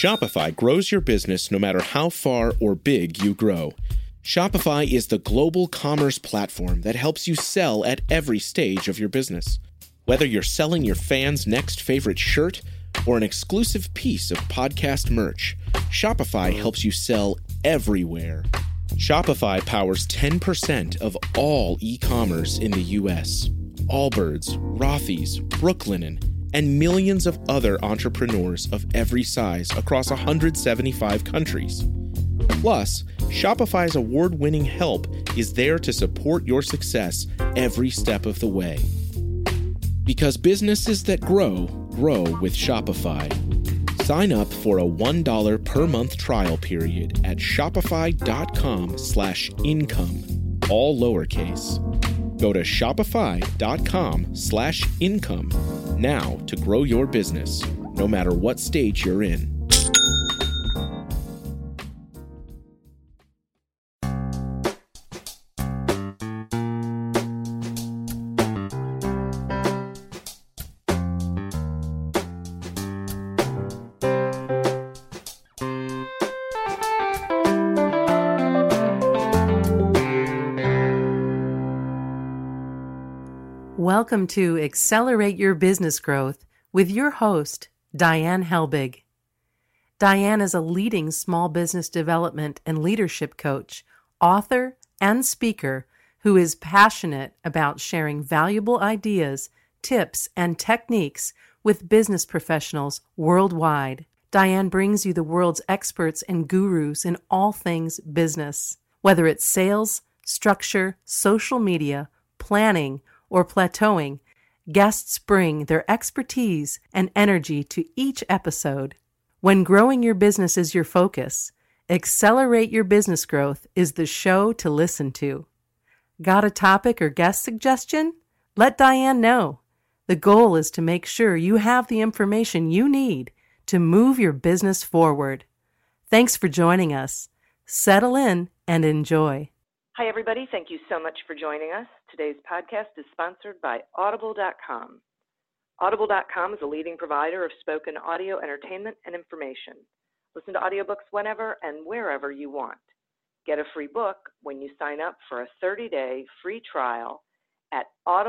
Shopify grows your business no matter how far or big you grow. Shopify is the global commerce platform that helps you sell at every stage of your business. Whether you're selling your fans' next favorite shirt or an exclusive piece of podcast merch, Shopify helps you sell everywhere. Shopify powers 10% of all e-commerce in the U.S. Allbirds, Rothy's, Brooklinen, and millions of other entrepreneurs of every size across 175 countries. Plus, Shopify's award-winning help is there to support your success every step of the way. Because businesses that grow, grow with Shopify. Sign up for a $1 per month trial period at shopify.com/income, all lowercase. Go to shopify.com/income now to grow your business, no matter what stage you're in. Welcome to Accelerate Your Business Growth with your host, Diane Helbig. Diane is a leading small business development and leadership coach, author, and speaker who is passionate about sharing valuable ideas, tips, and techniques with business professionals worldwide. Diane brings you the world's experts and gurus in all things business. Whether it's sales, structure, social media, planning, or plateauing, guests bring their expertise and energy to each episode. When growing your business is your focus, Accelerate Your Business Growth is the show to listen to. Got a topic or guest suggestion? Let Diane know. The goal is to make sure you have the information you need to move your business forward. Thanks for joining us. Settle in and enjoy. Hi, everybody. Thank you so much for joining us. Today's podcast is sponsored by Audible.com. Audible.com is a leading provider of spoken audio entertainment and information. Listen to audiobooks whenever and wherever you want. Get a free book when you sign up for a 30-day free trial at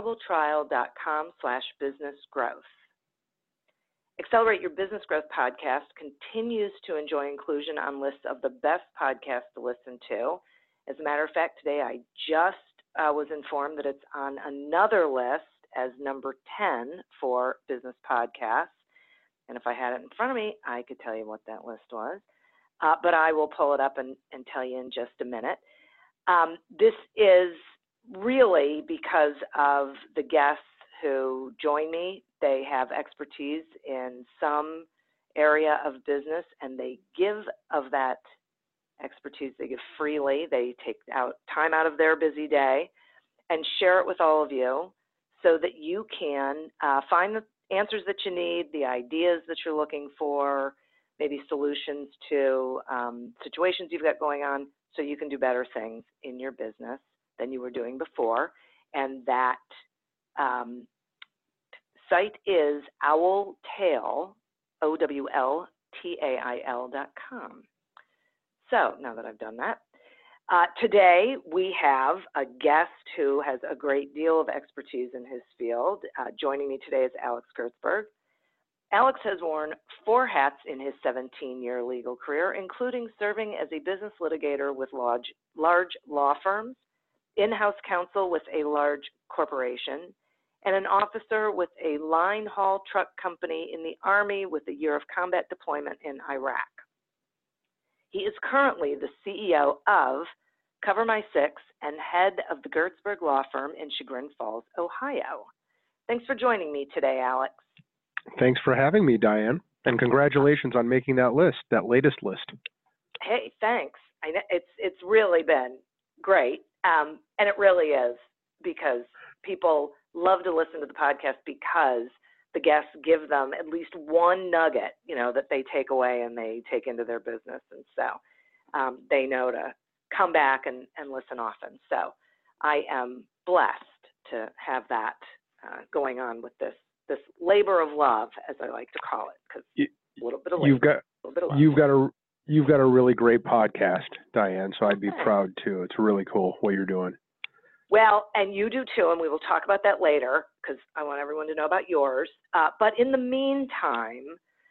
audibletrial.com/businessgrowth. Accelerate Your Business Growth podcast continues to enjoy inclusion on lists of the best podcasts to listen to. As a matter of fact, today I just was informed that it's on another list as number 10 for business podcasts. And if I had it in front of me, I could tell you what that list was. But I will pull it up and tell you in just a minute. This is really because of the guests who join me. They have expertise in some area of business, and they give of that expertise. They give freely. They take out time out of their busy day and share it with all of you so that you can find the answers that you need, the ideas that you're looking for, maybe solutions to situations you've got going on so you can do better things in your business than you were doing before. And that site is owltail, OWLTAIL.com. So now that I've done that, today we have a guest who has a great deal of expertise in his field. Joining me today is Alex Kurtzberg. Alex has worn 4 hats in his 17-year legal career, including serving as a business litigator with large law firms, in-house counsel with a large corporation, and an officer with a line haul truck company in the Army with a year of combat deployment in Iraq. He is currently the CEO of Cover My Six and head of the Kurtzberg Law Firm in Chagrin Falls, Ohio. Thanks for joining me today, Alex. Thanks for having me, Diane, and congratulations on making that list, that latest list. Hey, thanks. It's really been great, and it really is because people love to listen to the podcast because the guests give them at least one nugget, that they take away and they take into their business. And so they know to come back and listen often. So I am blessed to have that going on with this labor of love, as I like to call it, because a little bit of labor, a little bit of love. You've got a really great podcast, Diane. So I'd be proud too. It's really cool what you're doing. Well, and you do too, and we will talk about that later because I want everyone to know about yours. But in the meantime,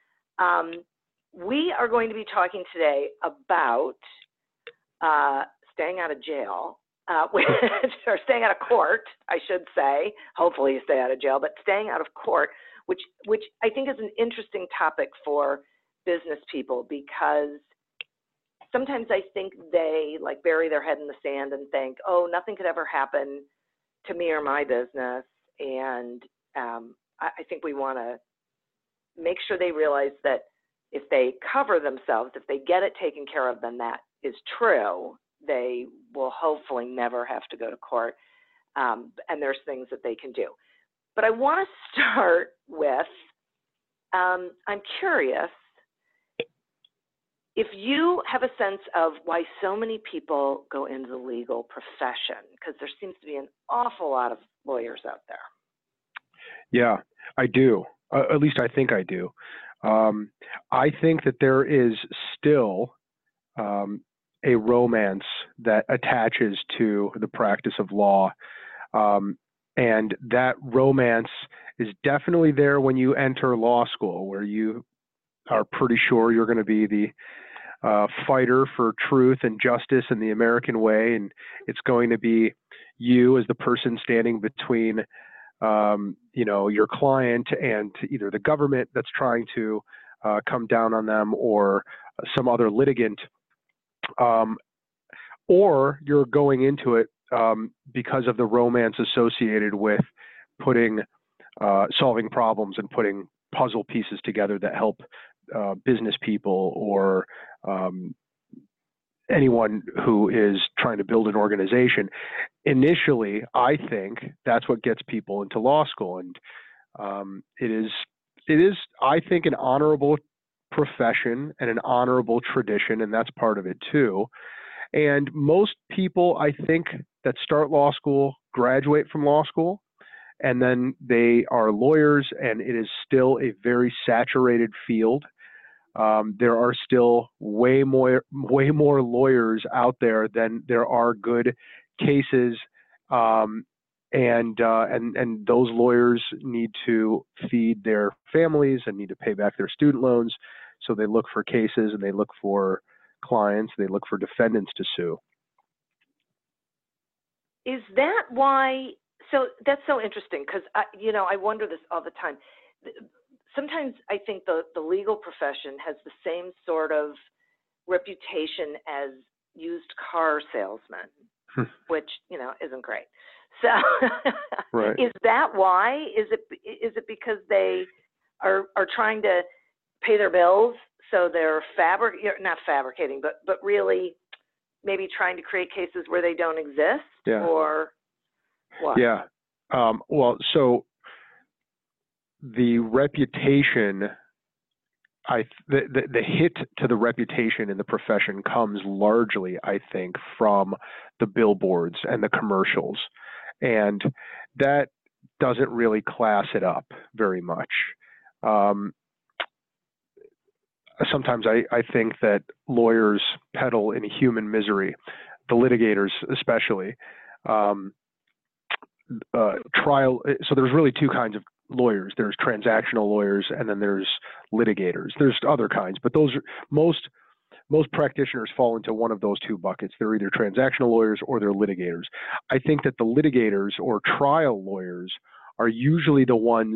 we are going to be talking today about staying out of jail, or staying out of court, I should say. Hopefully you stay out of jail, but staying out of court, which I think is an interesting topic for business people, because sometimes I think they like bury their head in the sand and think, oh, nothing could ever happen to me or my business. And I think we want to make sure they realize that if they cover themselves, if they get it taken care of, then that is true. They will hopefully never have to go to court. And there's things that they can do. But I want to start with, I'm curious if you have a sense of why so many people go into the legal profession, because there seems to be an awful lot of lawyers out there. Yeah, I do. At least I think I do. I think that there is still a romance that attaches to the practice of law. And that romance is definitely there when you enter law school, where you are pretty sure you're going to be the fighter for truth and justice in the American way. And it's going to be you as the person standing between, your client and either the government that's trying to come down on them or some other litigant. Or you're going into it because of the romance associated with solving problems and putting puzzle pieces together that help business people or anyone who is trying to build an organization. Initially, I think that's what gets people into law school, and it is, I think, an honorable profession and an honorable tradition, and that's part of it too. And most people, I think, that start law school graduate from law school, and then they are lawyers, and it is still a very saturated field. There are still way more lawyers out there than there are good cases, and those lawyers need to feed their families and need to pay back their student loans. So they look for cases and they look for clients, they look for defendants to sue. Is that why? So that's so interesting, because I wonder this all the time. Sometimes I think the legal profession has the same sort of reputation as used car salesmen, which isn't great. So right. Is that why? Is it because they are trying to pay their bills, so they're not fabricating, but really maybe trying to create cases where they don't exist? Yeah. Or what? Yeah. Well, so the reputation, the hit to the reputation in the profession comes largely, I think, from the billboards and the commercials. And that doesn't really class it up very much. Sometimes I think that lawyers peddle in human misery, the litigators especially. So there's really two kinds of lawyers. There's transactional lawyers, and then there's litigators. There's other kinds, but those are, most practitioners fall into one of those two buckets. They're either transactional lawyers or they're litigators. I think that the litigators or trial lawyers are usually the ones,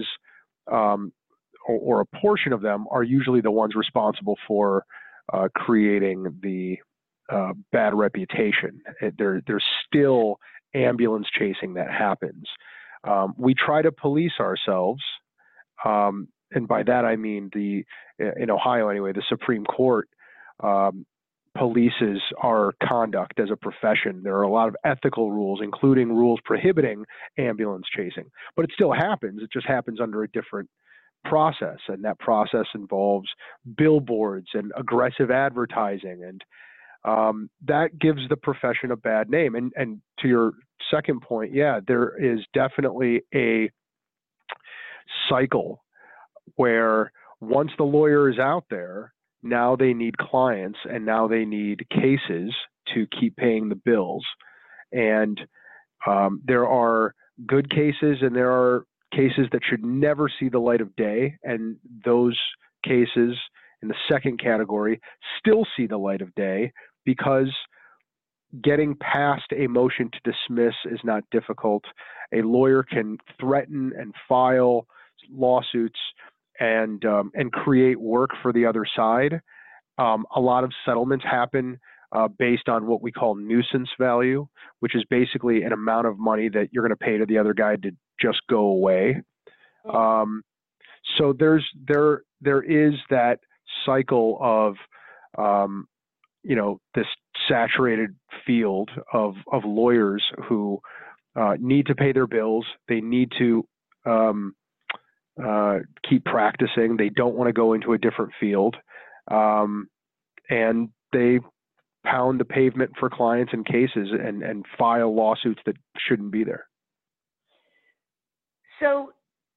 or a portion of them are usually the ones responsible for creating the bad reputation. There's still ambulance chasing that happens. We try to police ourselves, and by that I mean in Ohio anyway, the Supreme Court polices our conduct as a profession. There are a lot of ethical rules, including rules prohibiting ambulance chasing, but it still happens. It just happens under a different process, and that process involves billboards and aggressive advertising, and that gives the profession a bad name. And to your second point, yeah, there is definitely a cycle where once the lawyer is out there, now they need clients, and now they need cases to keep paying the bills. And there are good cases and there are cases that should never see the light of day. And those cases in the second category still see the light of day because getting past a motion to dismiss is not difficult. A lawyer can threaten and file lawsuits and create work for the other side. A lot of settlements happen based on what we call nuisance value, which is basically an amount of money that you're going to pay to the other guy to just go away. So there is that cycle of this saturated field of lawyers who need to pay their bills. They need to keep practicing. They don't want to go into a different field, and they pound the pavement for clients and cases and file lawsuits that shouldn't be there. So,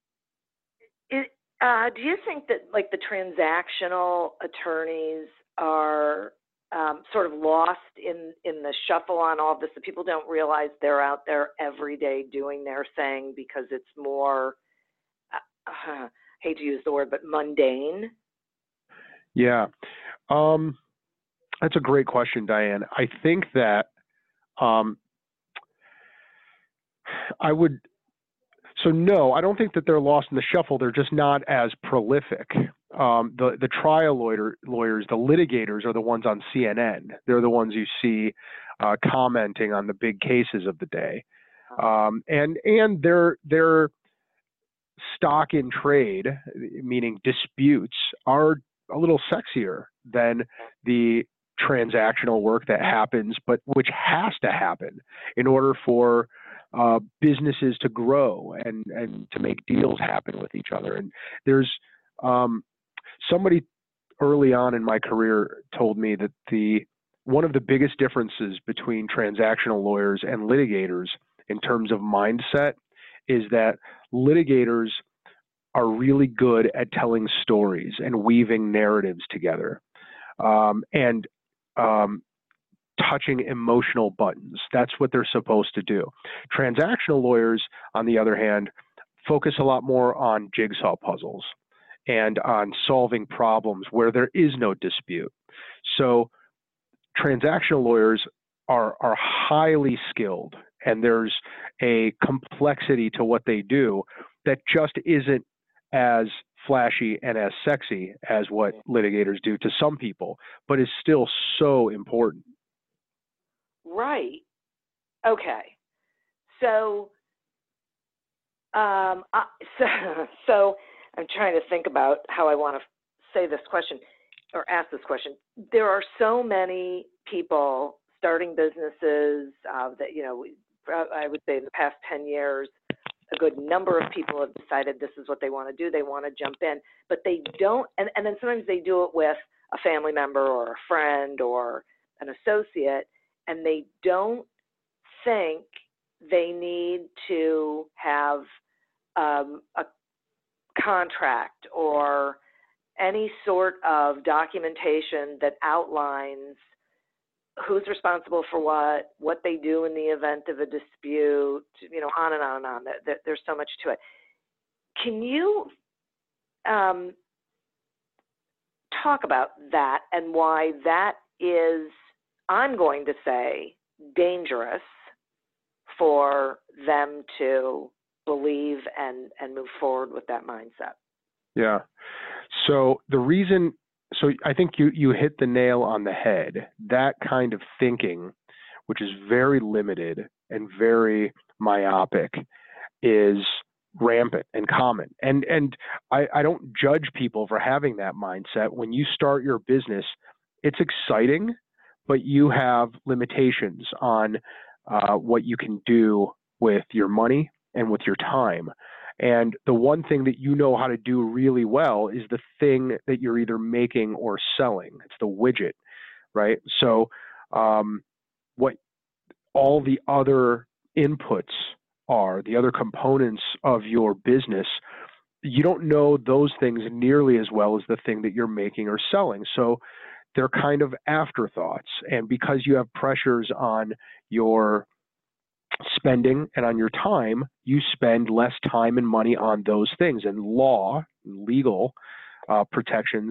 do you think that like the transactional attorneys are sort of lost in the shuffle on all of this, that people don't realize they're out there every day doing their thing because it's more, hate to use the word, but mundane? Yeah. That's a great question, Diane. I think that no, I don't think that they're lost in the shuffle. They're just not as prolific. The trial lawyers, the litigators are the ones on CNN. They're the ones you see commenting on the big cases of the day. And their stock in trade, meaning disputes, are a little sexier than the transactional work that happens, but which has to happen in order for businesses to grow and to make deals happen with each other. And there's somebody early on in my career told me that one of the biggest differences between transactional lawyers and litigators in terms of mindset is that litigators are really good at telling stories and weaving narratives together, and touching emotional buttons. That's what they're supposed to do. Transactional lawyers, on the other hand, focus a lot more on jigsaw puzzles and on solving problems where there is no dispute. So transactional lawyers are highly skilled, and there's a complexity to what they do that just isn't as flashy and as sexy as what litigators do to some people, but is still so important. Right. Okay. So, so I'm trying to think about how I want to say this question or ask this question. There are so many people starting businesses that, I would say in the past 10 years, a good number of people have decided this is what they want to do. They want to jump in, but they don't. And then sometimes they do it with a family member or a friend or an associate, and they don't think they need to have a contract or any sort of documentation that outlines who's responsible for what they do in the event of a dispute, on and on and on. There's so much to it. Can you talk about that and why that is, I'm going to say, dangerous for them to believe and move forward with that mindset? Yeah. So I think you hit the nail on the head. That kind of thinking, which is very limited and very myopic, is rampant and common. And I don't judge people for having that mindset. When you start your business, it's exciting, but you have limitations on what you can do with your money and with your time. And the one thing that you know how to do really well is the thing that you're either making or selling. It's the widget, right? So what all the other inputs are, the other components of your business, you don't know those things nearly as well as the thing that you're making or selling. So they're kind of afterthoughts. And because you have pressures on your spending and on your time, you spend less time and money on those things. And legal protections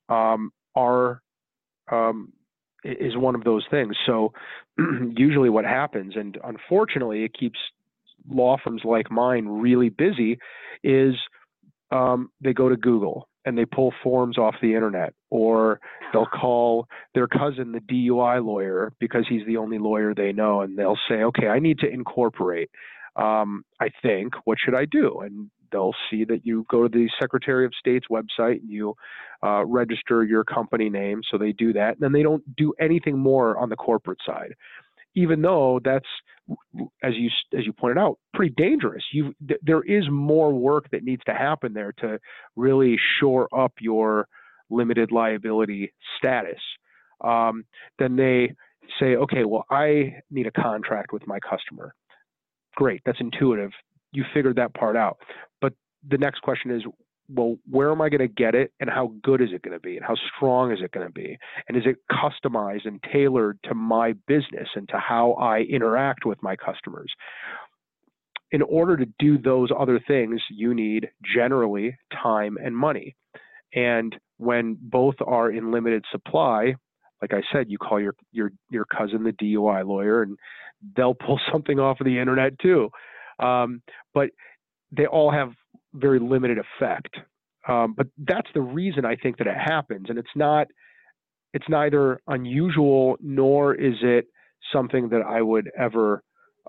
is one of those things. So usually what happens, and unfortunately it keeps law firms like mine really busy, is they go to Google and they pull forms off the internet, or they'll call their cousin the DUI lawyer because he's the only lawyer they know, and they'll say, okay, I need to incorporate. I think, what should I do? And they'll see that you go to the Secretary of State's website and you register your company name. So they do that. And then they don't do anything more on the corporate side, even though that's, as you pointed out, pretty dangerous. There is more work that needs to happen there to really shore up your limited liability status. Then they say, okay, well, I need a contract with my customer. Great, that's intuitive. You figured that part out. But the next question is, well, where am I going to get it, and how good is it going to be, and how strong is it going to be? And is it customized and tailored to my business and to how I interact with my customers? In order to do those other things, you need generally time and money. And when both are in limited supply, like I said, you call your cousin the DUI lawyer, and they'll pull something off of the internet too. But they all have very limited effect. But that's the reason I think that it happens. And it's neither unusual nor is it something that I would ever,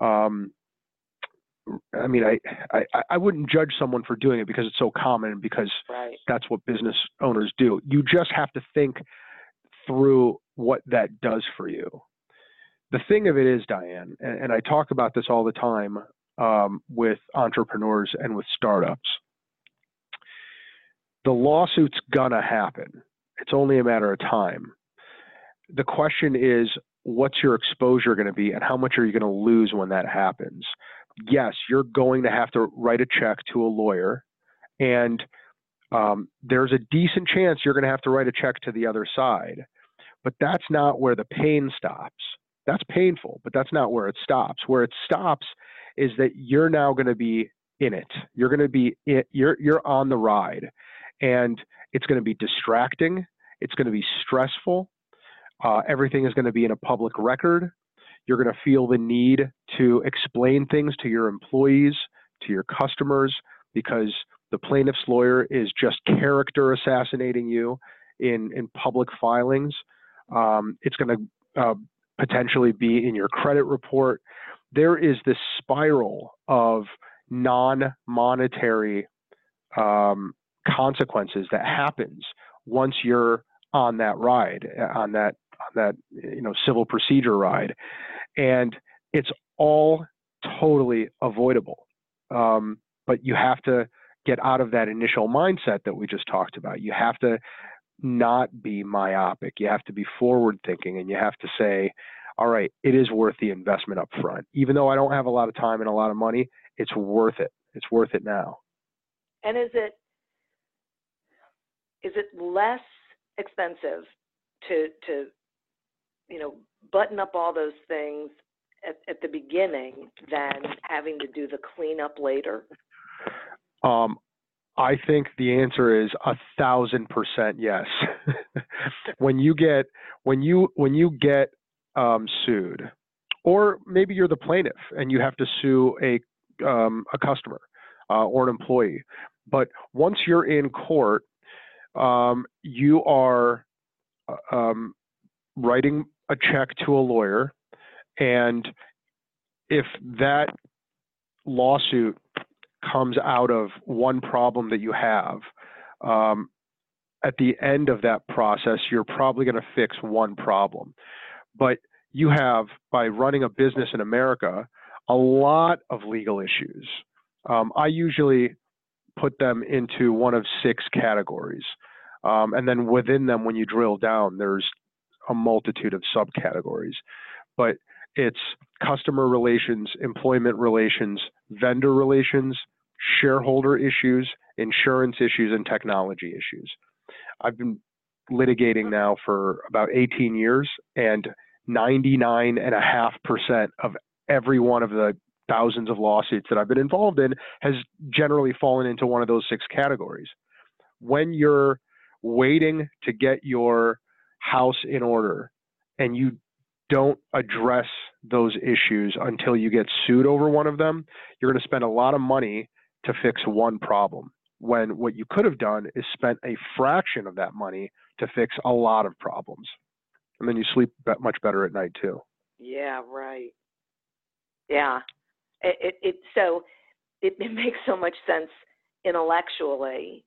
I wouldn't judge someone for doing it because it's so common and because that's what business owners do. You just have to think through what that does for you. The thing of it is, Diane, and I talk about this all the time with entrepreneurs and with startups, the lawsuit's gonna happen. It's only a matter of time. The question is, what's your exposure going to be, and how much are you going to lose when that happens? Yes, you're going to have to write a check to a lawyer, and there's a decent chance you're going to have to write a check to the other side. But that's not where the pain stops. That's painful, but that's not where it stops. Where it stops is that you're now going to be in it. You're going to be you're on the ride, and it's going to be distracting. It's going to be stressful. Everything is going to be in a public record. You're going to feel the need to explain things to your employees, to your customers, because the plaintiff's lawyer is just character assassinating you in public filings. It's going to potentially be in your credit report. There is this spiral of non-monetary consequences that happens once you're on that ride, on that civil procedure ride, and it's all totally avoidable. But you have to get out of that initial mindset that we just talked about. You have to not be myopic. You have to be forward thinking, and you have to say, all right, it is worth the investment up front. Even though I don't have a lot of time and a lot of money, it's worth it. It's worth it now. And is it less expensive to button up all those things at the beginning than having to do the cleanup later? I think the answer is 1,000% yes. When you get sued, or maybe you're the plaintiff and you have to sue a customer or an employee, but once you're in court, you are writing a check to a lawyer, and if that lawsuit comes out of one problem that you have, at the end of that process, you're probably going to fix one problem. But you have, by running a business in America, a lot of legal issues. I usually put them into one of 6 categories. And then within them, when you drill down, there's a multitude of subcategories. But it's customer relations, employment relations, vendor relations, shareholder issues, insurance issues, and technology issues. I've been litigating now for about 18 years, and 99.5% of every one of the thousands of lawsuits that I've been involved in has generally fallen into one of those 6 categories. When you're waiting to get your house in order and you don't address those issues until you get sued over one of them, you're going to spend a lot of money to fix one problem, when what you could have done is spent a fraction of that money to fix a lot of problems. And then you sleep much better at night too. Yeah, right. Yeah. So it makes so much sense intellectually.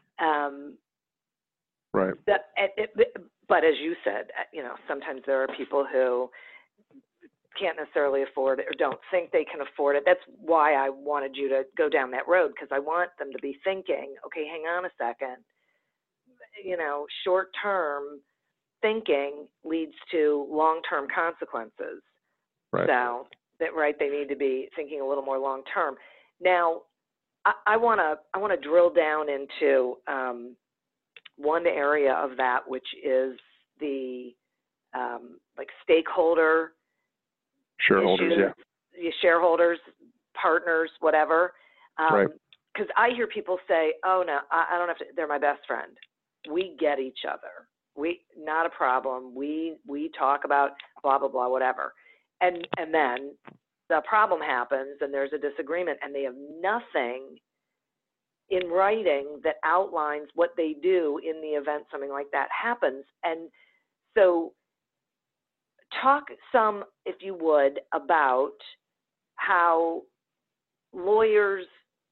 Right. But as you said, sometimes there are people who can't necessarily afford it or don't think they can afford it. That's why I wanted you to go down that road, because I want them to be thinking, okay, hang on a second. Short-term thinking leads to long-term consequences. Right. So they need to be thinking a little more long-term. Now, I want to drill down into one area of that, which is the stakeholder shareholders, issues, shareholders, partners, whatever. Right. Because I hear people say, "Oh no, I don't have to. They're my best friend. We get each other. Not a problem. We talk about blah blah blah, whatever." And then the problem happens, and there's a disagreement, and they have nothing in writing that outlines what they do in the event something like that happens. And so talk some, if you would, about how lawyers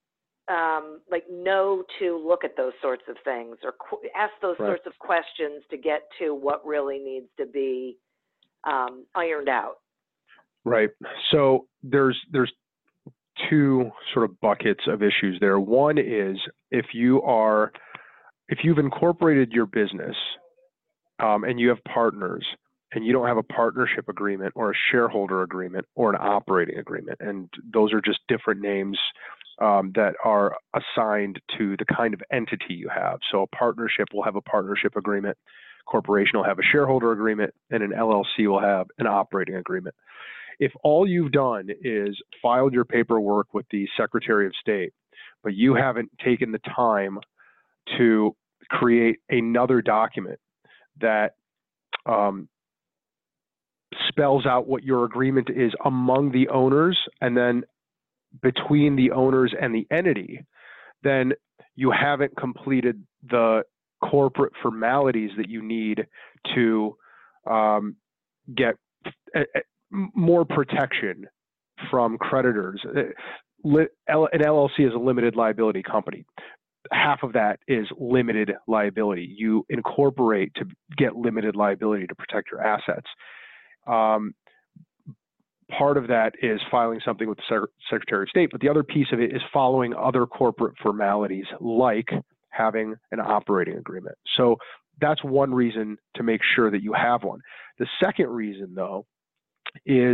know to look at those sorts of things, or ask those Right. sorts of questions to get to what really needs to be ironed out. Right. So there's 2 sort of buckets of issues there. One is if you've incorporated your business and you have partners, and you don't have a partnership agreement or a shareholder agreement or an operating agreement, and those are just different names that are assigned to the kind of entity you have. So a partnership will have a partnership agreement, corporation will have a shareholder agreement, and an LLC will have an operating agreement. If all you've done is filed your paperwork with the Secretary of State, but you haven't taken the time to create another document that spells out what your agreement is among the owners and then between the owners and the entity, then you haven't completed the corporate formalities that you need to get more protection from creditors. An LLC is a limited liability company. Half of that is limited liability. You incorporate to get limited liability to protect your assets. Part of that is filing something with the Secretary of State, but the other piece of it is following other corporate formalities, like having an operating agreement. So that's one reason to make sure that you have one. The second reason, though, is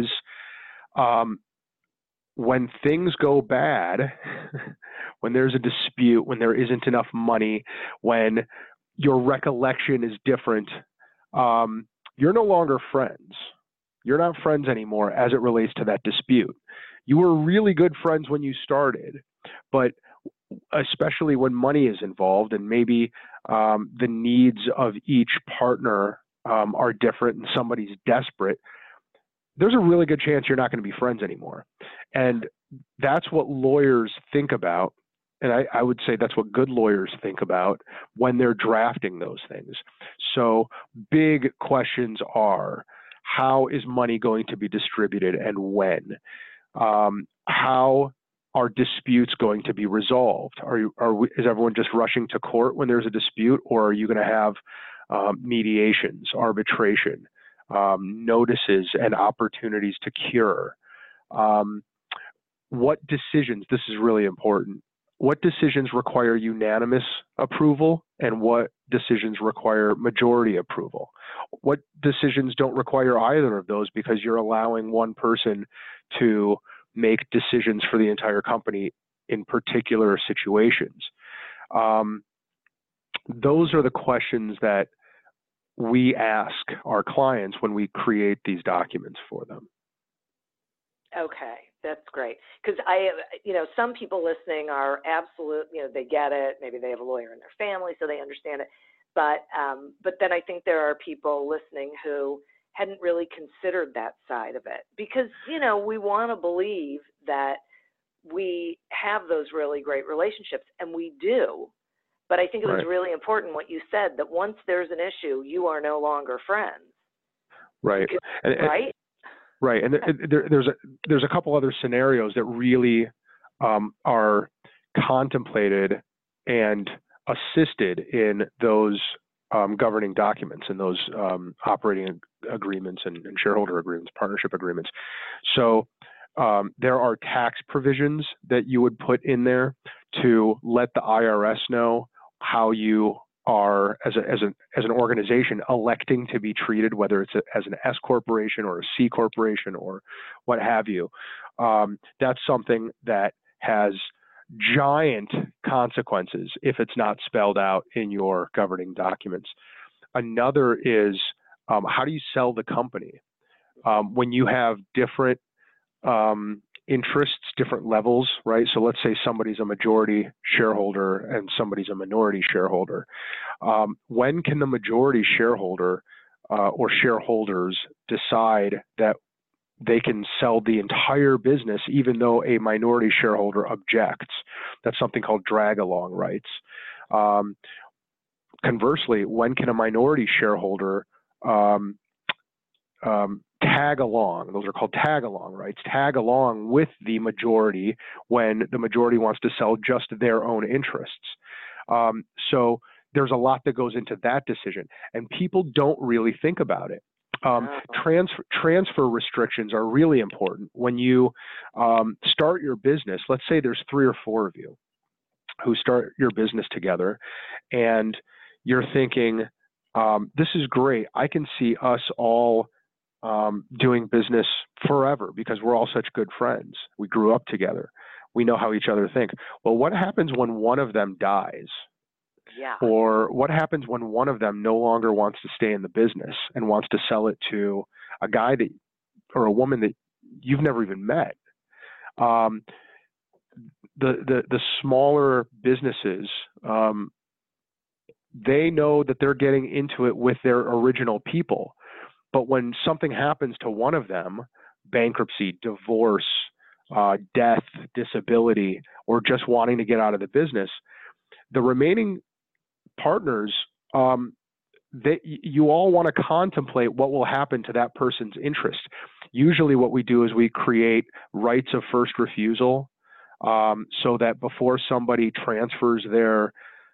when things go bad, when there's a dispute, when there isn't enough money, when your recollection is different, you're no longer friends. You're not friends anymore as it relates to that dispute. You were really good friends when you started, but especially when money is involved and maybe the needs of each partner are different and somebody's desperate, there's a really good chance you're not going to be friends anymore. And that's what lawyers think about. And I would say that's what good lawyers think about when they're drafting those things. So big questions are, how is money going to be distributed and when? How are disputes going to be resolved? Is everyone just rushing to court when there's a dispute, or are you going to have mediations, arbitration, notices, and opportunities to cure? What decisions, this is really important, what decisions require unanimous approval and what decisions require majority approval? What decisions don't require either of those because you're allowing one person to make decisions for the entire company in particular situations? Those are the questions that we ask our clients when we create these documents for them. Okay, that's great. Because some people listening are absolute, they get it. Maybe they have a lawyer in their family, so they understand it. But then I think there are people listening who hadn't really considered that side of it, because, we want to believe that we have those really great relationships, and we do. But I think it was really important what you said, that once there's an issue, you are no longer friends. Right. Right? Right. And there's a couple other scenarios that really are contemplated and assisted in those governing documents and those operating agreements and shareholder agreements, partnership agreements. So there are tax provisions that you would put in there to let the IRS know how you are, as an organization, electing to be treated, whether it's as an S corporation or a C corporation or what have you. That's something that has giant consequences if it's not spelled out in your governing documents. Another is, how do you sell the company? When you have different interests, different levels, right? So let's say somebody's a majority shareholder and somebody's a minority shareholder. When can the majority shareholder or shareholders decide that they can sell the entire business even though a minority shareholder objects? That's something called drag-along rights. Conversely, when can a minority shareholder tag along? Those are called tag-along rights. Tag along with the majority when the majority wants to sell just their own interests. So there's a lot that goes into that decision, and people don't really think about it. Transfer restrictions are really important. When you start your business, let's say there's 3 or 4 of you who start your business together, and you're thinking, this is great. I can see us all doing business forever because we're all such good friends. We grew up together. We know how each other think. Well, what happens when one of them dies? Yeah. Or what happens when one of them no longer wants to stay in the business and wants to sell it to a guy that, or a woman that you've never even met? The smaller businesses, they know that they're getting into it with their original people. But when something happens to one of them, bankruptcy, divorce, death, disability, or just wanting to get out of the business, the remaining partners, you all want to contemplate what will happen to that person's interest. Usually what we do is we create rights of first refusal, so that before somebody transfers their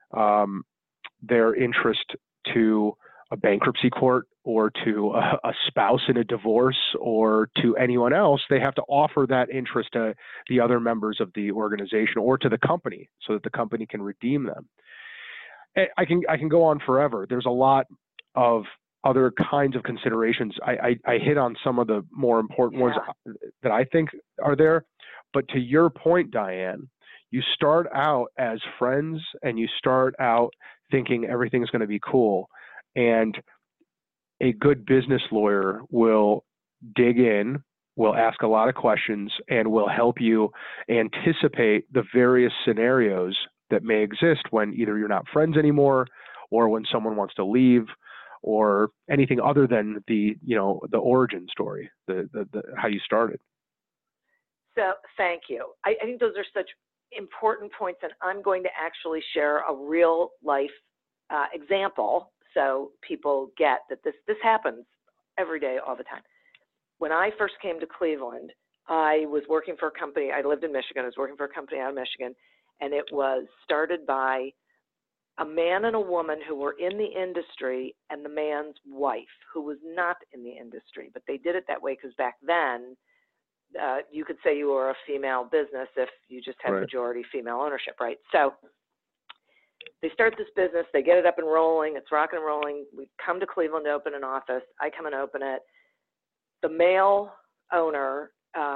interest to a bankruptcy court or to a spouse in a divorce or to anyone else, they have to offer that interest to the other members of the organization or to the company so that the company can redeem them. I can go on forever. There's a lot of other kinds of considerations. I hit on some of the more important ones that I think are there. But to your point, Diane, you start out as friends and you start out thinking everything's going to be cool. And a good business lawyer will dig in, will ask a lot of questions, and will help you anticipate the various scenarios that may exist when either you're not friends anymore or when someone wants to leave or anything other than the origin story, the how you started. So thank you. I think those are such important points, and I'm going to actually share a real life example so people get that this happens every day, all the time. When I first came to Cleveland, I was working for a company. I lived in Michigan. I was working for a company out of Michigan, and it was started by a man and a woman who were in the industry and the man's wife who was not in the industry. But they did it that way because back then, you could say you were a female business if you just had majority female ownership, right? So they start this business, they get it up and rolling, it's rocking and rolling. We come to Cleveland to open an office. I come and open it. The male owner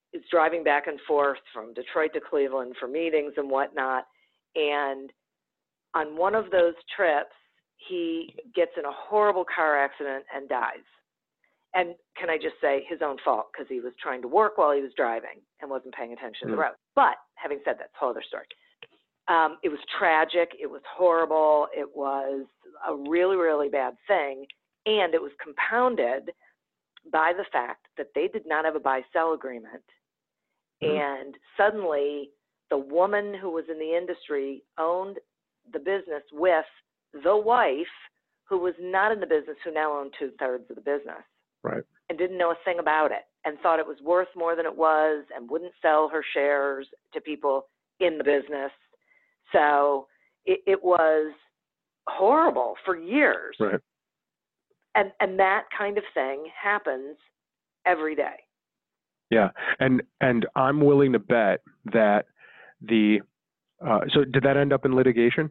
is driving back and forth from Detroit to Cleveland for meetings and whatnot. And on one of those trips, he gets in a horrible car accident and dies. And can I just say, his own fault, because he was trying to work while he was driving and wasn't paying attention to the road. But having said that, it's a whole other story. It was tragic. It was horrible. It was a really, really bad thing. And it was compounded by the fact that they did not have a buy-sell agreement. And suddenly, the woman who was in the industry owned the business with the wife who was not in the business, who now owned 2/3 of the business. Right. And didn't know a thing about it and thought it was worth more than it was and wouldn't sell her shares to people in the business. So it was horrible for years. Right. And that kind of thing happens every day. Yeah. And I'm willing to bet that so did that end up in litigation?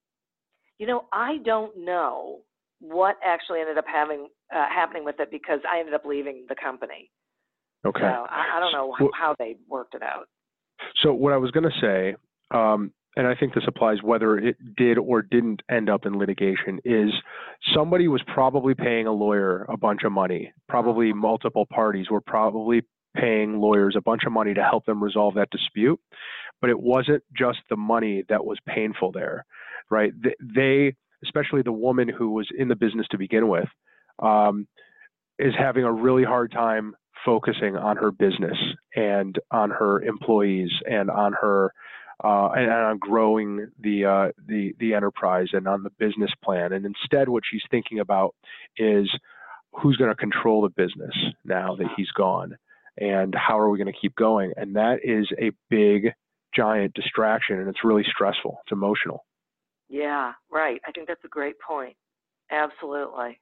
I don't know what actually ended up happening with it, because I ended up leaving the company. Okay. So I don't know how they worked it out. So what I was going to say, and I think this applies whether it did or didn't end up in litigation, is somebody was probably paying a lawyer a bunch of money. Probably multiple parties were probably paying lawyers a bunch of money to help them resolve that dispute. But it wasn't just the money that was painful there, right? They, especially the woman who was in the business to begin with, is having a really hard time focusing on her business and on her employees and on her and on growing the enterprise and on the business plan. And instead, what she's thinking about is who's going to control the business now that he's gone, and how are we going to keep going? And that is a big, giant distraction, and it's really stressful. It's emotional. Yeah, right. I think that's a great point. Absolutely.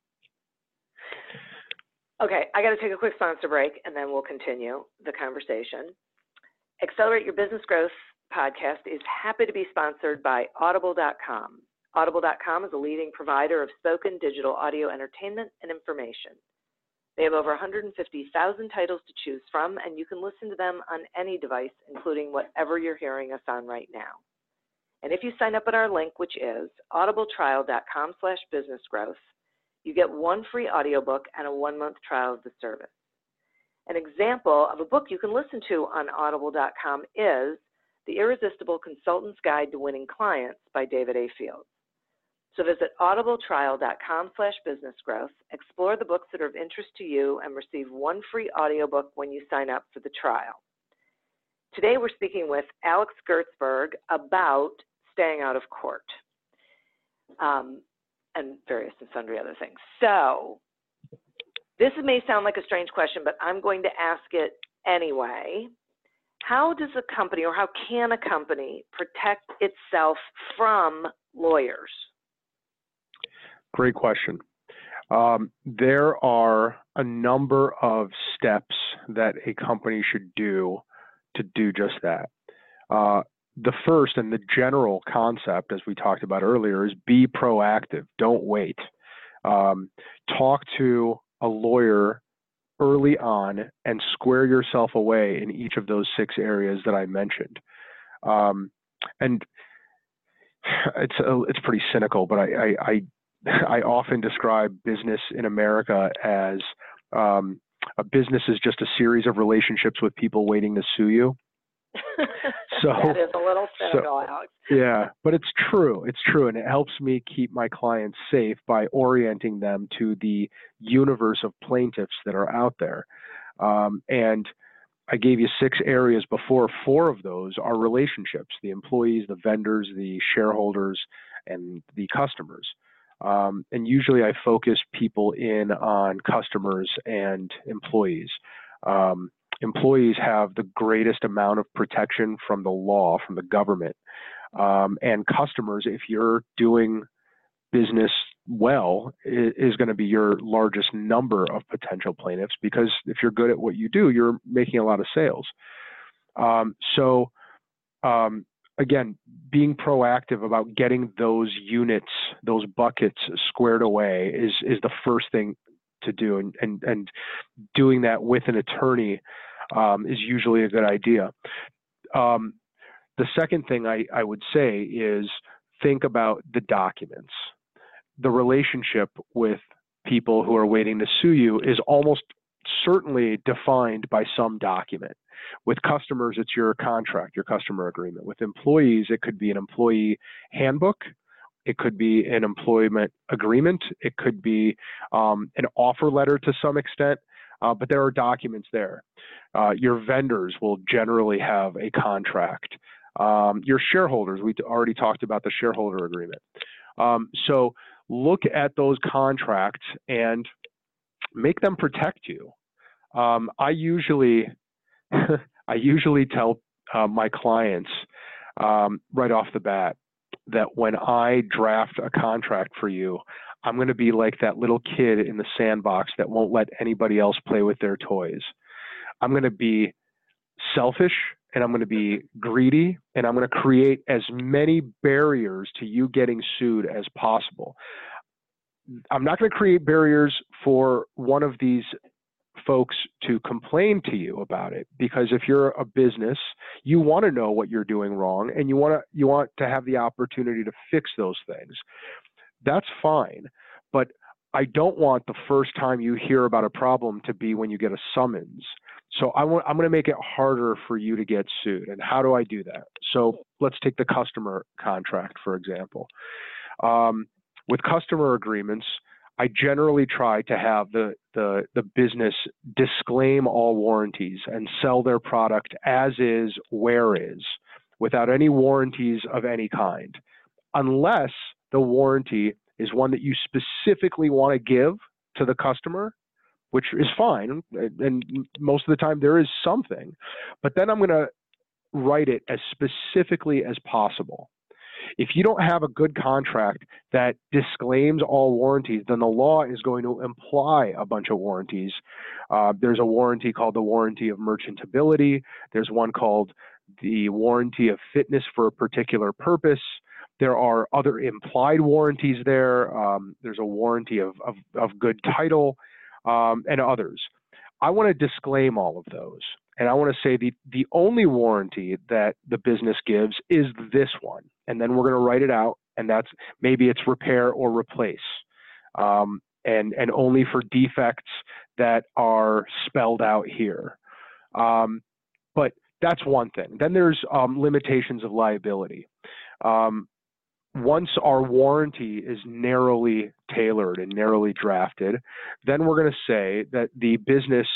Okay, I got to take a quick sponsor break, and then we'll continue the conversation. Accelerate Your Business Growth podcast is happy to be sponsored by Audible.com. Audible.com is a leading provider of spoken digital audio entertainment and information. They have over 150,000 titles to choose from, and you can listen to them on any device, including whatever you're hearing us on right now. And if you sign up at our link, which is audibletrial.com/businessgrowth, you get one free audiobook and a 1-month trial of the service. An example of a book you can listen to on audible.com is The Irresistible Consultant's Guide to Winning Clients by David A. Fields. So visit audibletrial.com/businessgrowth, explore the books that are of interest to you, and receive one free audiobook when you sign up for the trial. Today we're speaking with Alex Gertzberg about staying out of court and various and sundry other things. So this may sound like a strange question, but I'm going to ask it anyway. How does a company, or how can a company, protect itself from lawyers? Great question. There are a number of steps that a company should do to do just that. The first and the general concept, as we talked about earlier, is be proactive. Don't wait. Talk to a lawyer early on and square yourself away in each of those 6 areas that I mentioned. And it's pretty cynical, but I often describe business in America as a business is just a series of relationships with people waiting to sue you. So that is a little cynical, Alex. Yeah, but it's true. It's true. And it helps me keep my clients safe by orienting them to the universe of plaintiffs that are out there. And I gave you 6 areas before. 4 of those are relationships: the employees, the vendors, the shareholders, and the customers. And usually I focus people in on customers and employees. Employees have the greatest amount of protection from the law, from the government. And customers, if you're doing business well, is going to be your largest number of potential plaintiffs, because if you're good at what you do, you're making a lot of sales. Again, being proactive about getting those units, those buckets squared away is the first thing to do, and doing that with an attorney is usually a good idea. The second thing I would say is think about the documents. The relationship with people who are waiting to sue you is almost certainly defined by some document. With customers, it's your contract, your customer agreement. With employees, it could be an employee handbook. It could be an employment agreement. It could be an offer letter to some extent, but there are documents there. Your vendors will generally have a contract. Your shareholders, we already talked about the shareholder agreement. So look at those contracts and make them protect you. I usually tell my clients right off the bat that when I draft a contract for you, I'm going to be like that little kid in the sandbox that won't let anybody else play with their toys. I'm going to be selfish, and I'm going to be greedy, and I'm going to create as many barriers to you getting sued as possible. I'm not going to create barriers for one of these folks to complain to you about it, because if you're a business, you want to know what you're doing wrong, and you want to have the opportunity to fix those things. That's fine, but I don't want the first time you hear about a problem to be when you get a summons. So I'm going to make it harder for you to get sued. And how do I do that? So let's take the customer contract, for example. With customer agreements, I generally try to have the business disclaim all warranties and sell their product as is, where is, without any warranties of any kind, unless the warranty is one that you specifically want to give to the customer, which is fine. And most of the time there is something, but then I'm going to write it as specifically as possible. If you don't have a good contract that disclaims all warranties, then the law is going to imply a bunch of warranties. There's a warranty called the warranty of merchantability. There's one called the warranty of fitness for a particular purpose. There are other implied warranties there. There's a warranty of good title and others. I want to disclaim all of those. And I want to say the only warranty that the business gives is this one. And then we're going to write it out, and that's maybe it's repair or replace, and only for defects that are spelled out here. But that's one thing. Then there's limitations of liability. Once our warranty is narrowly tailored and narrowly drafted, then we're going to say that the business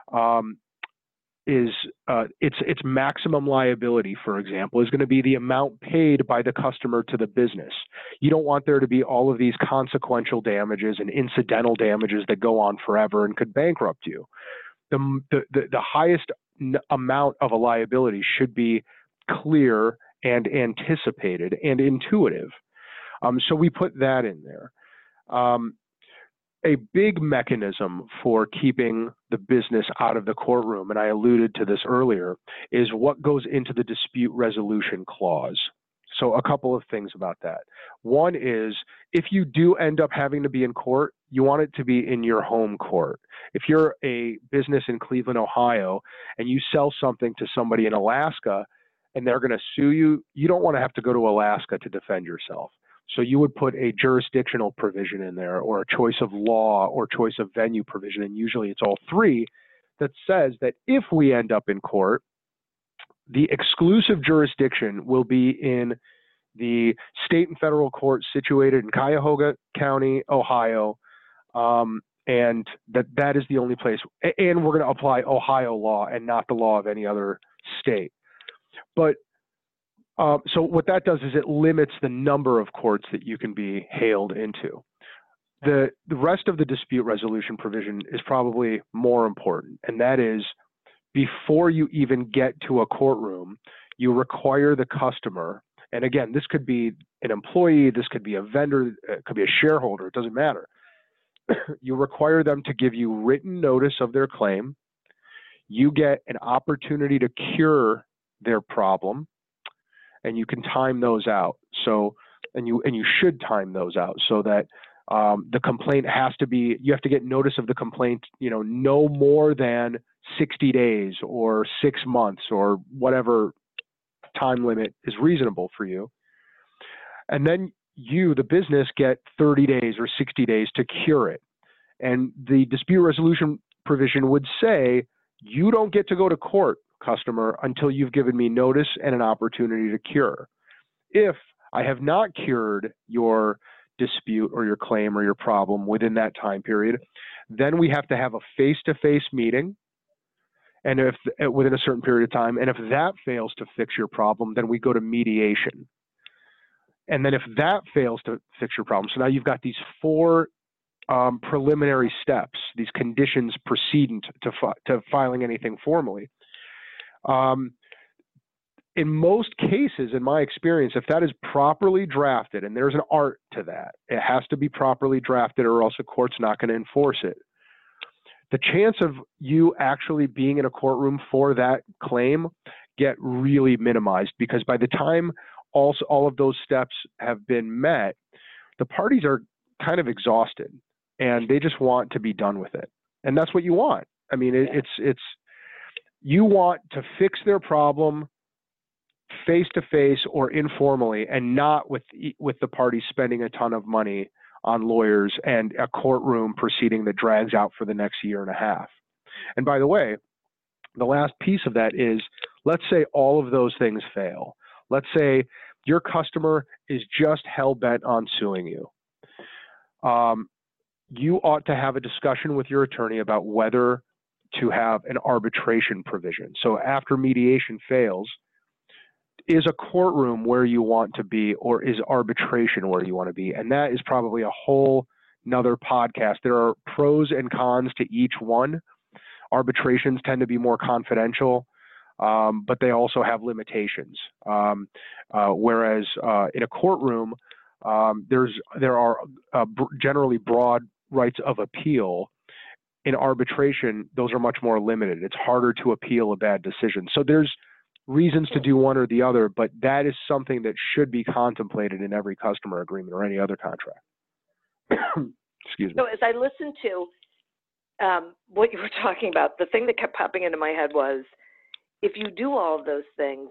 its maximum liability, for example, is going to be the amount paid by the customer to the business. You don't want there to be all of these consequential damages and incidental damages that go on forever and could bankrupt you. The highest amount of a liability should be clear and anticipated and intuitive. So we put that in there. A big mechanism for keeping the business out of the courtroom, and I alluded to this earlier, is what goes into the dispute resolution clause. So a couple of things about that. One is, if you do end up having to be in court, you want it to be in your home court. If you're a business in Cleveland, Ohio, and you sell something to somebody in Alaska and they're going to sue you, you don't want to have to go to Alaska to defend yourself. So you would put a jurisdictional provision in there, or a choice of law or choice of venue provision, and usually it's all three, that says that if we end up in court, the exclusive jurisdiction will be in the state and federal court situated in Cuyahoga County, Ohio, and that is the only place. And we're going to apply Ohio law and not the law of any other state. But so what that does is it limits the number of courts that you can be hailed into. The rest of the dispute resolution provision is probably more important, and that is, before you even get to a courtroom, you require the customer, and again, this could be an employee, this could be a vendor, it could be a shareholder, it doesn't matter. You require them to give you written notice of their claim. You get an opportunity to cure their problem, and you can time those out. So, and you should time those out so that the complaint has to be, you have to get notice of the complaint, no more than 60 days or 6 months or whatever time limit is reasonable for you. And then you, the business, get 30 days or 60 days to cure it. And the dispute resolution provision would say, you don't get to go to court, customer, until you've given me notice and an opportunity to cure. If I have not cured your dispute or your claim or your problem within that time period, then we have to have a face-to-face meeting, and if within a certain period of time, and if that fails to fix your problem, then we go to mediation. And then if that fails to fix your problem, so now you've got these 4 preliminary steps, these conditions precedent to filing anything formally. In most cases, in my experience, if that is properly drafted, and there's an art to that, it has to be properly drafted or else the court's not going to enforce it. The chance of you actually being in a courtroom for that claim get really minimized, because by the time all of those steps have been met, the parties are kind of exhausted and they just want to be done with it. And that's what you want. I mean, it's you want to fix their problem face to face or informally, and not with the parties spending a ton of money on lawyers and a courtroom proceeding that drags out for the next year and a half. And by the way, the last piece of that is, let's say all of those things fail. Let's say your customer is just hell-bent on suing you. You ought to have a discussion with your attorney about whether to have an arbitration provision. So after mediation fails, is a courtroom where you want to be, or is arbitration where you want to be? And that is probably a whole nother podcast. There are pros and cons to each one. Arbitrations tend to be more confidential, but they also have limitations. Whereas in a courtroom, there are generally broad rights of appeal. In arbitration, those are much more limited. It's harder to appeal a bad decision. So there's reasons to do one or the other, but that is something that should be contemplated in every customer agreement or any other contract. Excuse me. So as I listened to what you were talking about, the thing that kept popping into my head was, if you do all of those things,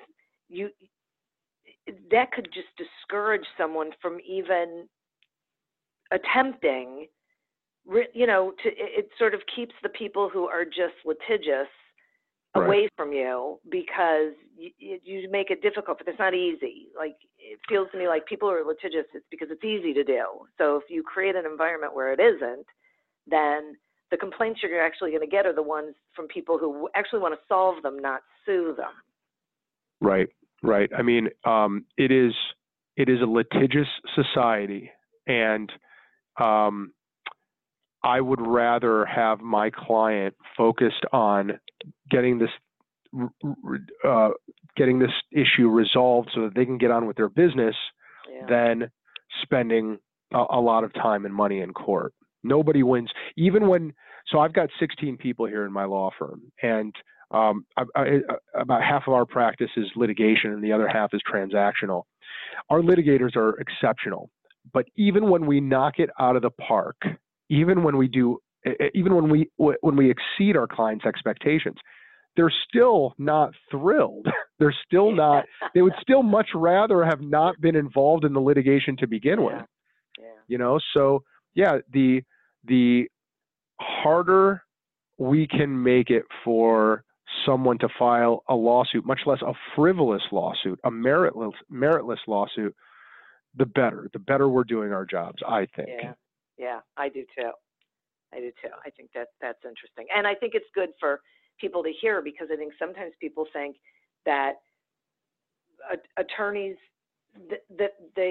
that could just discourage someone from even attempting, it sort of keeps the people who are just litigious away from you, because you make it difficult. But it's not easy. Like, it feels to me like people who are litigious, it's because it's easy to do. So if you create an environment where it isn't, then the complaints you're actually going to get are the ones from people who actually want to solve them, not sue them. Right. I mean, it is a litigious society, and I would rather have my client focused on getting this issue resolved so that they can get on with their business than spending a lot of time and money in court. Nobody wins. So I've got 16 people here in my law firm, and about half of our practice is litigation and the other half is transactional. Our litigators are exceptional, but even when we knock it out of the park, even when we exceed our clients' expectations, they're still not thrilled. They're still not. They would still much rather have not been involved in the litigation to begin with. So the harder we can make it for someone to file a lawsuit, much less a frivolous lawsuit, a meritless lawsuit, the better. The better we're doing our jobs, I think. Yeah, I do too. I think that's interesting. And I think it's good for people to hear, because I think sometimes people think that attorneys, that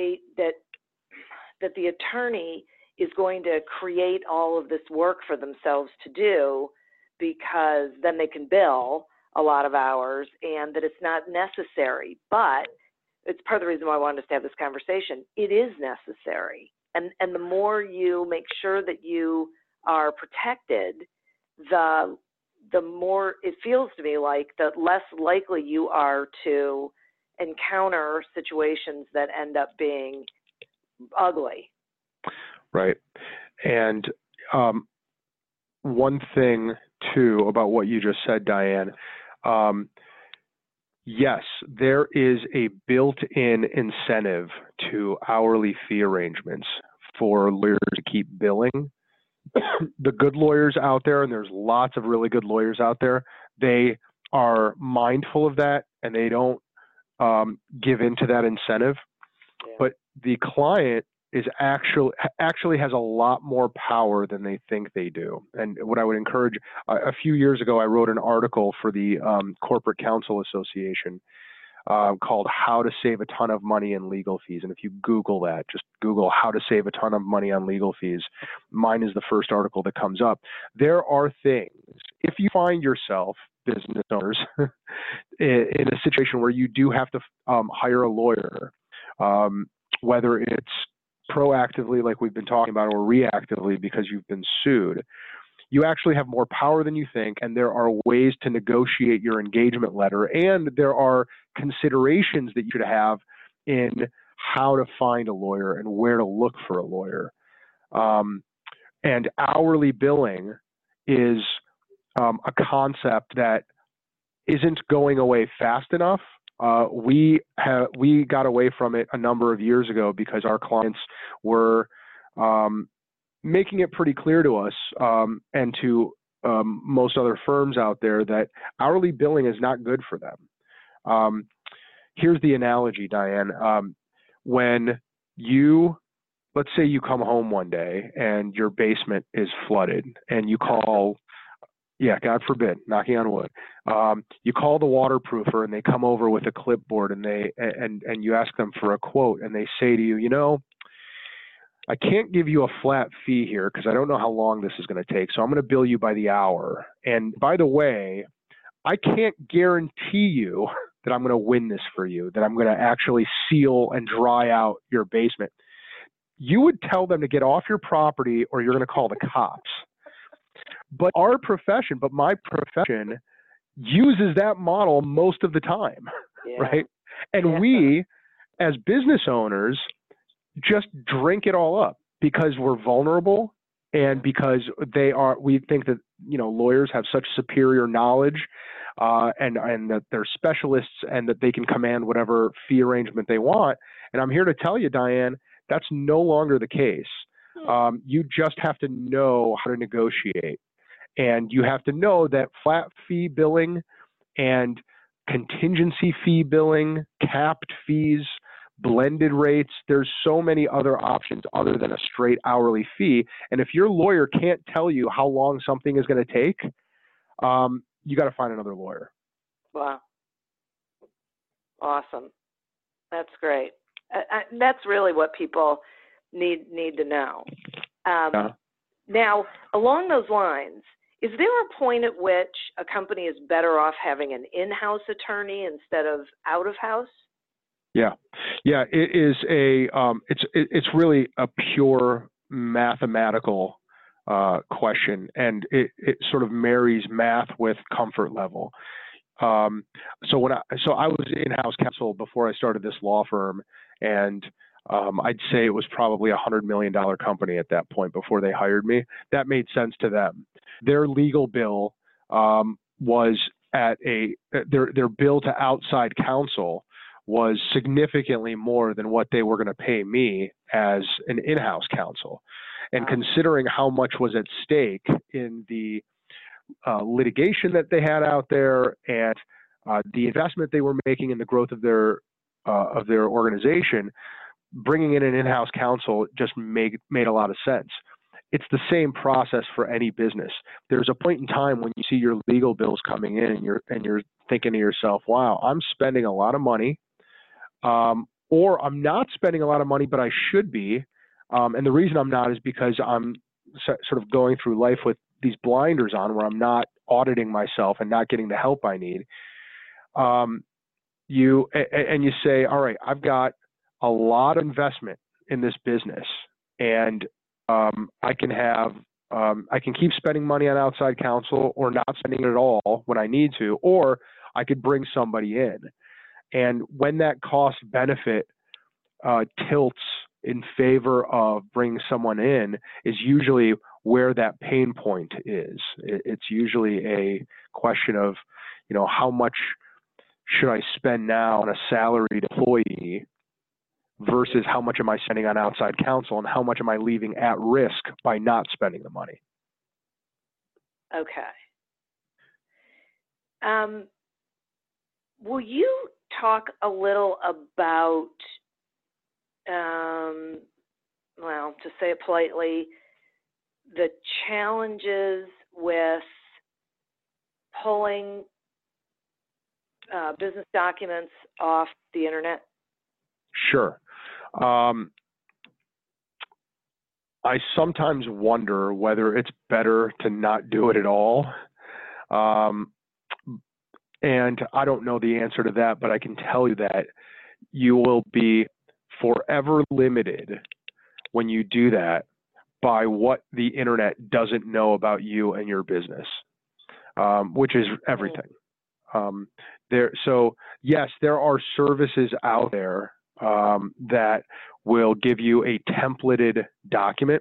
the attorney is going to create all of this work for themselves to do, because then they can bill a lot of hours, and that it's not necessary. But it's part of the reason why I wanted us to have this conversation. It is necessary. And the more you make sure that you are protected, the more it feels to me like the less likely you are to encounter situations that end up being ugly. Right. And one thing too, about what you just said, Diane. Yes, there is a built-in incentive to hourly fee arrangements for lawyers to keep billing. The good lawyers out there, and there's lots of really good lawyers out there, they are mindful of that and they don't give into that incentive. Yeah. But the client is actually has a lot more power than they think they do. And what I would encourage, a few years ago, I wrote an article for the Corporate Counsel Association called How to Save a Ton of Money in Legal Fees. And if you Google that, just Google how to save a ton of money on legal fees. Mine is the first article that comes up. There are things, if you find yourself, business owners, in a situation where you do have to hire a lawyer, whether it's proactively like we've been talking about or reactively because you've been sued, you actually have more power than you think, and there are ways to negotiate your engagement letter, and there are considerations that you should have in how to find a lawyer and where to look for a lawyer. And hourly billing is a concept that isn't going away fast enough. We got away from it a number of years ago because our clients were making it pretty clear to us and to most other firms out there that hourly billing is not good for them. Here's the analogy, Diane. When let's say you come home one day and your basement is flooded and you call, God forbid, knocking on wood. You call the waterproofer and they come over with a clipboard and and you ask them for a quote and they say to you, I can't give you a flat fee here because I don't know how long this is going to take. So I'm going to bill you by the hour. And by the way, I can't guarantee you that I'm going to win this for you, that I'm going to actually seal and dry out your basement. You would tell them to get off your property or you're going to call the cops. But my profession uses that model most of the time, right? And we, as business owners, just drink it all up because we're vulnerable and because we think that, lawyers have such superior knowledge and that they're specialists and that they can command whatever fee arrangement they want. And I'm here to tell you, Diane, that's no longer the case. You just have to know how to negotiate. And you have to know that flat fee billing and contingency fee billing, capped fees, blended rates, there's so many other options other than a straight hourly fee. And if your lawyer can't tell you how long something is going to take, you got to find another lawyer. Wow. Awesome. That's great. That's really what people need to know. Now, along those lines, is there a point at which a company is better off having an in-house attorney instead of out-of-house? Yeah. It is it's really a pure mathematical question, and it sort of marries math with comfort level. So I was in-house counsel before I started this law firm, and I'd say it was probably $100 million company at that point before they hired me. That made sense to them. Their legal bill was their bill to outside counsel was significantly more than what they were going to pay me as an in-house counsel. And considering how much was at stake in the litigation that they had out there and the investment they were making in the growth of their organization, bringing in an in-house counsel just made a lot of sense. It's the same process for any business. There's a point in time when you see your legal bills coming in and you're thinking to yourself, wow, I'm spending a lot of money, or I'm not spending a lot of money, but I should be. And the reason I'm not is because I'm sort of going through life with these blinders on where I'm not auditing myself and not getting the help I need. You say, all right, I've got a lot of investment in this business, and I can keep spending money on outside counsel or not spending it at all when I need to, or I could bring somebody in. And when that cost benefit tilts in favor of bringing someone in is usually where that pain point is. It's usually a question of, how much should I spend now on a salaried employee versus how much am I spending on outside counsel, and how much am I leaving at risk by not spending the money? Okay. Will you talk a little about, to say it politely, the challenges with pulling business documents off the internet? Sure. I sometimes wonder whether it's better to not do it at all. And I don't know the answer to that, but I can tell you that you will be forever limited when you do that by what the internet doesn't know about you and your business, which is everything. So yes, there are services out there that will give you a templated document.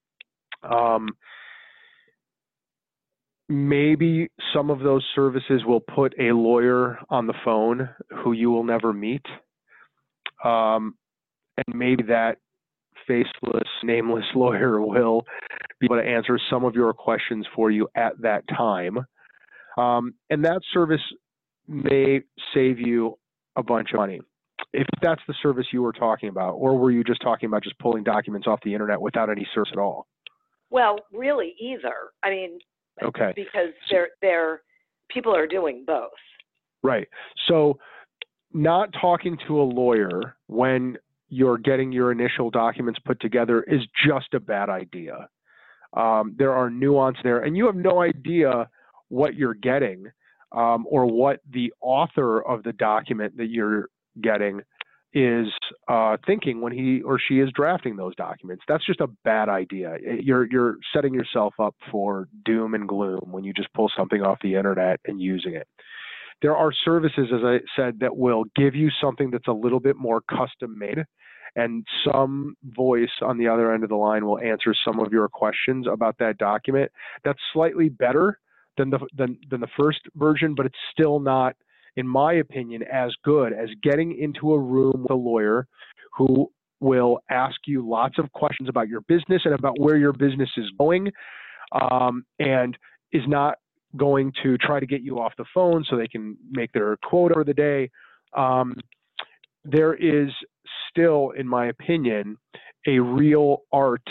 Maybe some of those services will put a lawyer on the phone who you will never meet. And maybe that faceless, nameless lawyer will be able to answer some of your questions for you at that time. And that service may save you a bunch of money, if that's the service you were talking about. Or were you just talking about just pulling documents off the internet without any service at all? Well, really either. I mean, okay, because people are doing both. Right. So not talking to a lawyer when you're getting your initial documents put together is just a bad idea. There are nuances there, and you have no idea what you're getting or what the author of the document that you're getting is thinking when he or she is drafting those documents. That's just a bad idea. You're setting yourself up for doom and gloom when you just pull something off the internet and using it. There are services, as I said, that will give you something that's a little bit more custom made, and some voice on the other end of the line will answer some of your questions about that document. That's slightly better than the first version, but it's still not, in my opinion, as good as getting into a room with a lawyer who will ask you lots of questions about your business and about where your business is going, and is not going to try to get you off the phone so they can make their quota for the day. There is still, in my opinion, a real art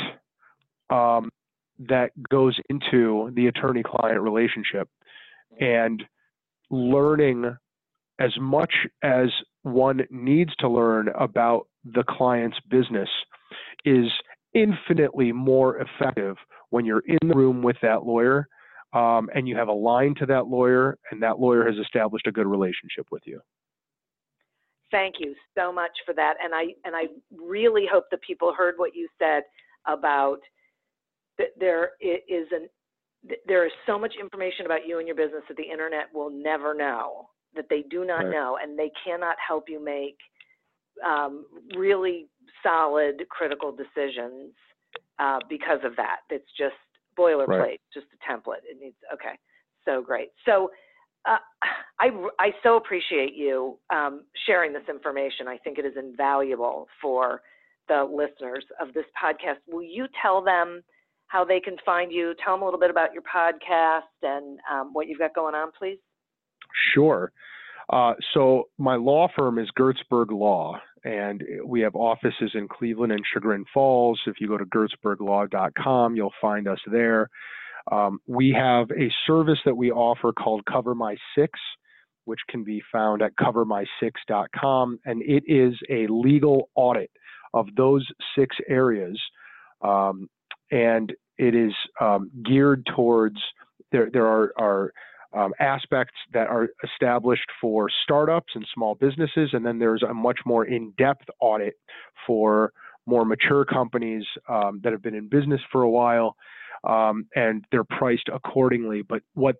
that goes into the attorney-client relationship, and learning as much as one needs to learn about the client's business is infinitely more effective when you're in the room with that lawyer, and you have a line to that lawyer, and that lawyer has established a good relationship with you. Thank you so much for that. And I really hope that people heard what you said about that there is so much information about you and your business that the internet will never know, that they do not know, and they cannot help you make really solid, critical decisions because of that. It's just boilerplate, just a template. It needs, okay, so great. So I so appreciate you sharing this information. I think it is invaluable for the listeners of this podcast. Will you tell them how they can find you? Tell them a little bit about your podcast and what you've got going on, please. Sure. So my law firm is Gertzberg Law, and we have offices in Cleveland and Chagrin Falls. If you go to gertzberglaw.com, you'll find us there. We have a service that we offer called Cover My Six, which can be found at covermy6.com, and it is a legal audit of those 6 areas, and it is geared towards, there are aspects that are established for startups and small businesses, and then there's a much more in-depth audit for more mature companies that have been in business for a while, and they're priced accordingly. But what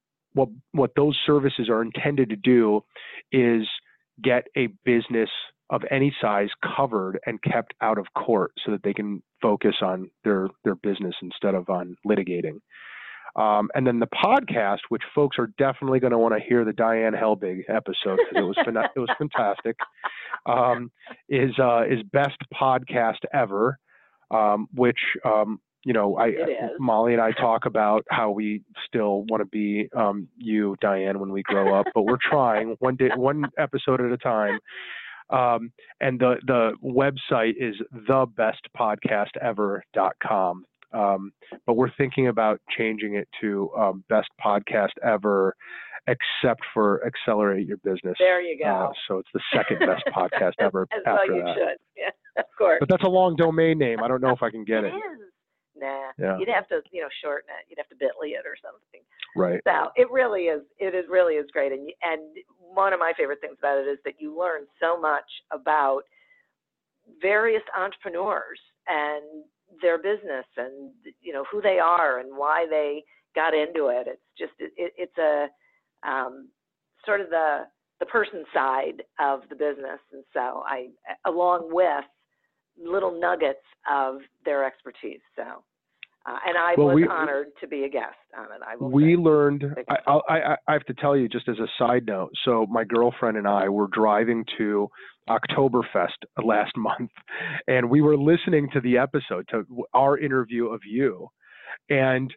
those services are intended to do is get a business of any size covered and kept out of court so that they can focus on their business instead of on litigating. And then the podcast, which folks are definitely going to want to hear the Diane Helbig episode because it was fantastic, is Best Podcast Ever, which Molly and I talk about how we still want to be you, Diane, when we grow up, but we're trying one episode at a time. And the website is thebestpodcastever.com. But we're thinking about changing it to Best Podcast Ever, except for Accelerate Your Business. There you go. So it's the second best podcast ever. As after well you that. should. Yeah, of course. But that's a long domain name. I don't know if I can get it. It is. Nah. Yeah. You'd have to, shorten it. You'd have to Bitly it or something. Right. So it really is. It really is great. And one of my favorite things about it is that you learn so much about various entrepreneurs and their business and who they are and why they got into it. It's just it's a sort of the person side of the business, and so I, along with little nuggets of their expertise. So and I was honored to be a guest on it. We learned. I have to tell you, just as a side note. So my girlfriend and I were driving to Oktoberfest last month, and we were listening to the episode, to our interview of you, and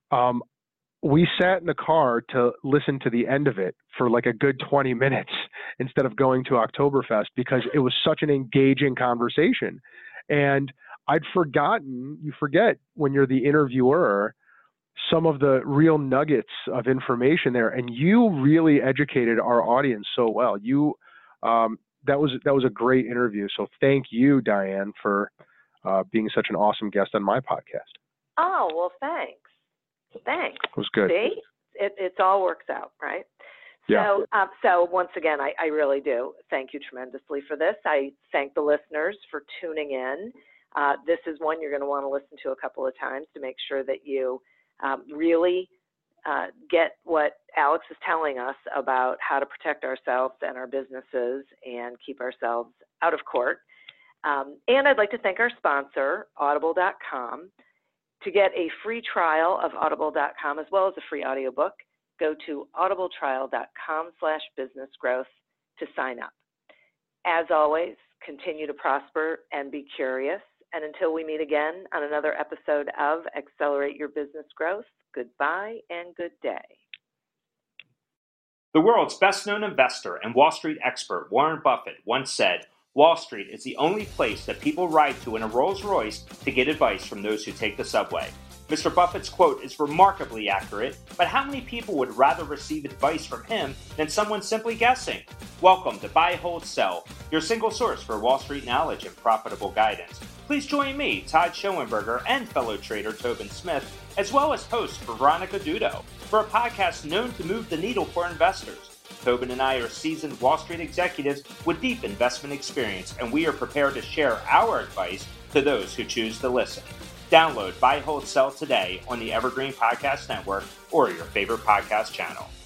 we sat in the car to listen to the end of it for like a good 20 minutes instead of going to Oktoberfest because it was such an engaging conversation. And I'd forgotten, you forget when you're the interviewer, some of the real nuggets of information there. And you really educated our audience so well. That was a great interview. So thank you, Diane, for being such an awesome guest on my podcast. Oh, well, thanks. It was good. See, it all works out, right? Yeah. So once again, I really do thank you tremendously for this. I thank the listeners for tuning in. This is one you're going to want to listen to a couple of times to make sure that you really get what Alex is telling us about how to protect ourselves and our businesses and keep ourselves out of court. And I'd like to thank our sponsor, Audible.com. To get a free trial of Audible.com as well as a free audiobook, go to audibletrial.com/businessgrowth to sign up. As always, continue to prosper and be curious. And until we meet again on another episode of Accelerate Your Business Growth, goodbye and good day. The world's best-known investor and Wall Street expert Warren Buffett once said, "Wall Street is the only place that people ride to in a Rolls-Royce to get advice from those who take the subway." Mr. Buffett's quote is remarkably accurate, but how many people would rather receive advice from him than someone simply guessing? Welcome to Buy, Hold, Sell, your single source for Wall Street knowledge and profitable guidance. Please join me, Todd Schoenberger, and fellow trader Tobin Smith, as well as host Veronica Dudo, for a podcast known to move the needle for investors. Tobin and I are seasoned Wall Street executives with deep investment experience, and we are prepared to share our advice to those who choose to listen. Download Buy, Hold, Sell today on the Evergreen Podcast Network or your favorite podcast channel.